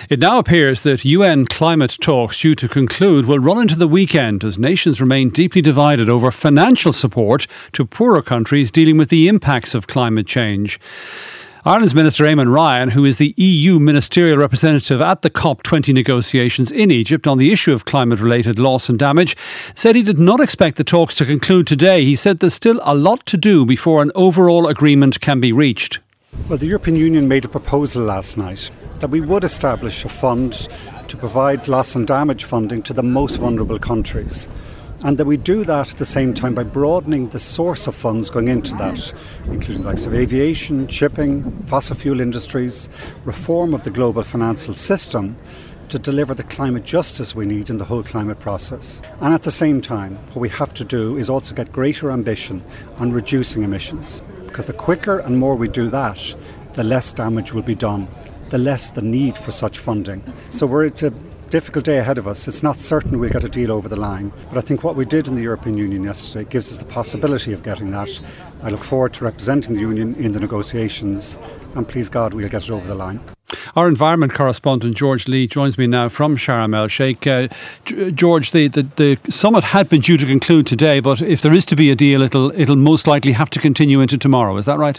It now appears that UN climate talks due to conclude will run into the weekend as nations remain deeply divided over financial support to poorer countries dealing with the impacts of climate change. Ireland's Minister Eamon Ryan, who is the EU ministerial representative at the COP20 negotiations in Egypt on the issue of climate-related loss and damage, said he did not expect the talks to conclude today. He said there's still a lot to do before an overall agreement can be reached. Well, the European Union made a proposal last night that we would establish a fund to provide loss and damage funding to the most vulnerable countries. And that we do that at the same time by broadening the source of funds going into that, including the likes of aviation, shipping, fossil fuel industries, reform of the global financial system to deliver the climate justice we need in the whole climate process. And at the same time, what we have to do is also get greater ambition on reducing emissions. Because the quicker and more we do that, the less damage will be done, the less the need for such funding. So it's a difficult day ahead of us. It's not certain we'll get a deal over the line, but I think what we did in the European Union yesterday gives us the possibility of getting that. I look forward to representing the Union in the negotiations, and please God we'll get it over the line. Our environment correspondent George Lee joins me now from Sharm el-Sheikh. George, the summit had been due to conclude today, but if there is to be a deal, it'll most likely have to continue into tomorrow. Is that right?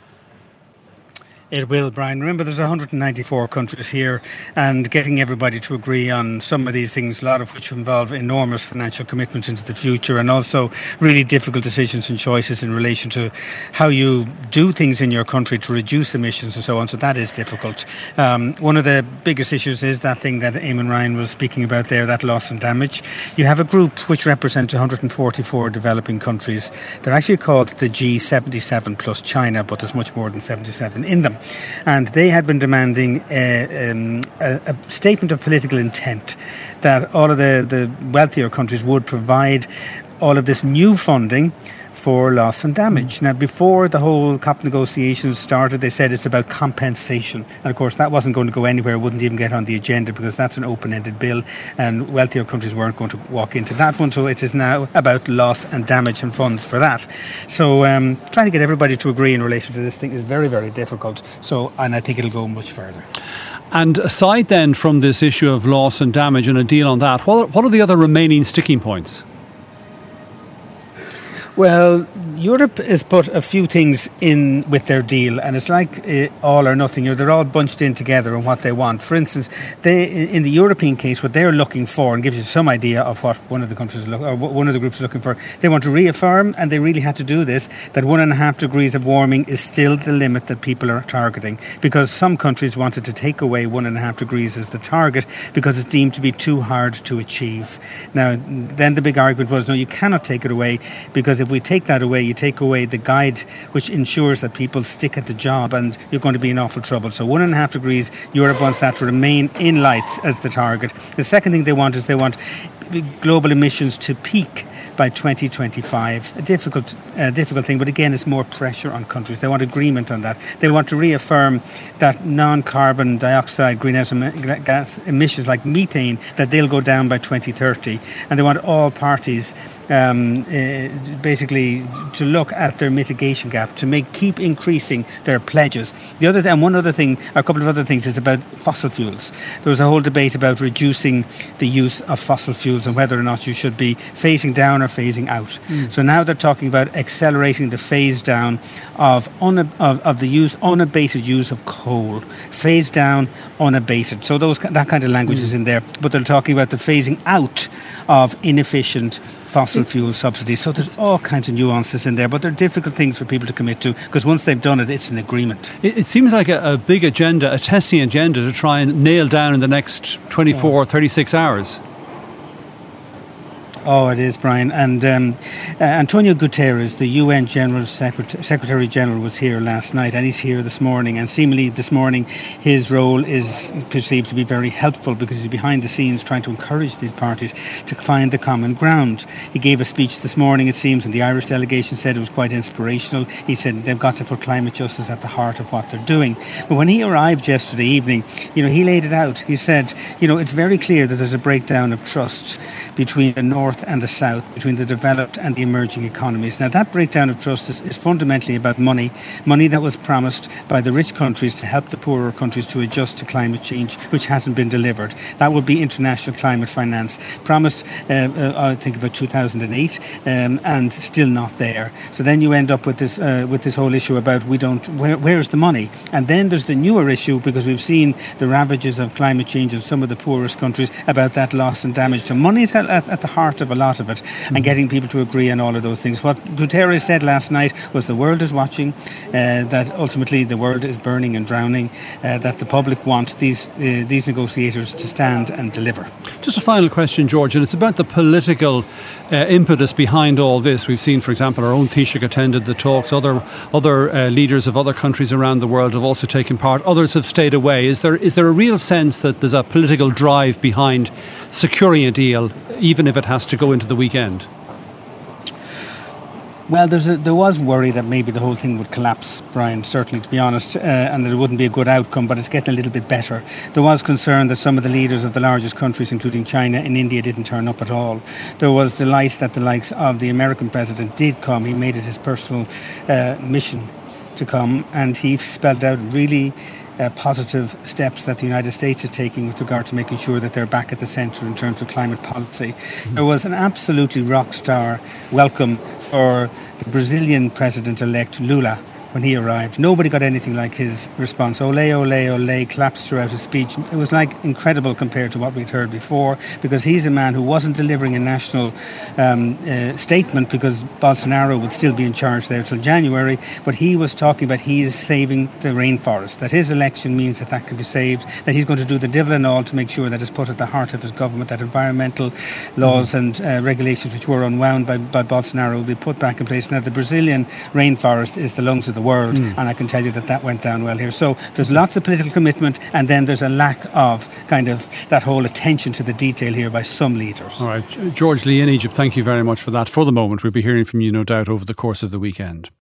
It will, Brian. Remember, there's 194 countries here, and getting everybody to agree on some of these things, a lot of which involve enormous financial commitments into the future, and also really difficult decisions and choices in relation to how you do things in your country to reduce emissions and so on. So that is difficult. One of the biggest issues is that thing that Eamon Ryan was speaking about there, that loss and damage. You have a group which represents 144 developing countries. They're actually called the G77 plus China, but there's much more than 77 in them. And they had been demanding a statement of political intent that all of the wealthier countries would provide all of this new funding for loss and damage. Now, before the whole COP negotiations started, they said it's about compensation. And of course, that wasn't going to go anywhere, wouldn't even get on the agenda because that's an open-ended bill and wealthier countries weren't going to walk into that one. So it is now about loss and damage and funds for that. So trying to get everybody to agree in relation to this thing is very, very difficult. And I think it'll go much further. And aside then from this issue of loss and damage and a deal on that, what are the other remaining sticking points? Well, Europe has put a few things in with their deal, and it's like all or nothing. They're all bunched in together on what they want. For instance, in the European case, what they're looking for, and gives you some idea of what one of the countries or one of the groups is looking for, they want to reaffirm, and they really had to do this, that 1.5 degrees of warming is still the limit that people are targeting, because some countries wanted to take away 1.5 degrees as the target because it's deemed to be too hard to achieve. Now, then the big argument was, no, you cannot take it away, because if we take that away, you take away the guide which ensures that people stick at the job, and you're going to be in awful trouble. So 1.5 degrees, Europe wants that to remain in lights as the target. The second thing they want is they want global emissions to peak by 2025. A difficult thing, but again, it's more pressure on countries. They want agreement on that. They want to reaffirm that non-carbon dioxide greenhouse gas emissions like methane, that they'll go down by 2030. And they want all parties basically to look at their mitigation gap, to keep increasing their pledges. A couple of other things is about fossil fuels. There was a whole debate about reducing the use of fossil fuels and whether or not you should be phasing down or phasing out. So now they're talking about accelerating the phase down of the unabated use of coal. Phase down, unabated. So that kind of language is in there. But they're talking about the phasing out of inefficient fossil fuel subsidies. So there's all kinds of nuances in there, but they're difficult things for people to commit to, because once they've done it, it's an agreement. It seems like a big agenda, a testing agenda to try and nail down in the next 24, 36 hours. Oh, it is, Brian. And Antonio Guterres, the UN General Secretary General, was here last night, and he's here this morning. And seemingly this morning, his role is perceived to be very helpful, because he's behind the scenes trying to encourage these parties to find the common ground. He gave a speech this morning, it seems, and the Irish delegation said it was quite inspirational. He said they've got to put climate justice at the heart of what they're doing. But when he arrived yesterday evening, he laid it out. He said, it's very clear that there's a breakdown of trust between the North North and the South, between the developed and the emerging economies. Now, that breakdown of trust is fundamentally about money that was promised by the rich countries to help the poorer countries to adjust to climate change, which hasn't been delivered. That would be international climate finance, promised, I think, about 2008, and still not there. So then you end up with this whole issue about where's the money? And then there's the newer issue, because we've seen the ravages of climate change in some of the poorest countries, about that loss and damage. So money is at the heart of a lot of it, and getting people to agree on all of those things. What Guterres said last night was the world is watching, that ultimately the world is burning and drowning, that the public want these negotiators to stand and deliver. Just a final question, George, and it's about the political impetus behind all this. We've seen, for example, our own Taoiseach attended the talks. Other leaders of other countries around the world have also taken part. Others have stayed away. Is there a real sense that there's a political drive behind securing a deal, even if it has to go into the weekend? Well, there was worry that maybe the whole thing would collapse, Brian, certainly, to be honest, and it wouldn't be a good outcome, but it's getting a little bit better. There was concern that some of the leaders of the largest countries, including China and India, didn't turn up at all. There was delight that the likes of the American president did come. He made it his personal mission to come, and he spelled out really positive steps that the United States are taking with regard to making sure that they're back at the centre in terms of climate policy. There was an absolutely rock star welcome for the Brazilian president-elect Lula when he arrived. Nobody got anything like his response. Ole, ole, ole, claps throughout his speech. It was like incredible compared to what we'd heard before, because he's a man who wasn't delivering a national statement, because Bolsonaro would still be in charge there till January, but he was talking about he is saving the rainforest, that his election means that can be saved, that he's going to do the devil and all to make sure that it's put at the heart of his government, that environmental laws and regulations which were unwound by Bolsonaro will be put back in place. Now, the Brazilian rainforest is the lungs of the world, and I can tell you that went down well here. So there's lots of political commitment, and then there's a lack of kind of that whole attention to the detail here by some leaders. All right, George Lee in Egypt, thank you very much for that. For the moment, we'll be hearing from you, no doubt, over the course of the weekend.